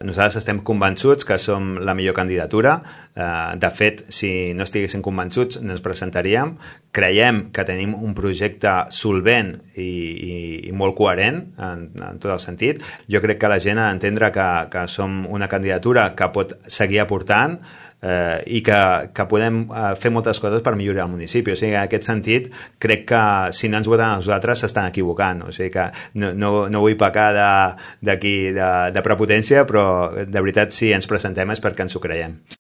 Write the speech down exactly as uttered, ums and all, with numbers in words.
Nosaltres estem convençuts que som la millor candidatura. De fet, si no estiguéssim convençuts, no ens presentaríem. Creiem que tenim un projecte solvent i, i, i molt coherent en, en tot el sentit. Jo crec que la gent ha d'entendre que, que som una candidatura que pot seguir aportant eh, i que, que podem eh, fer moltes coses per millorar el municipi. O sigui, en aquest sentit, crec que si no ens voten a nosaltres s'estan equivocant. O sigui que no, no, no vull pecar de, de, de, de prepotència, però de veritat si ens presentem és perquè ens ho creiem.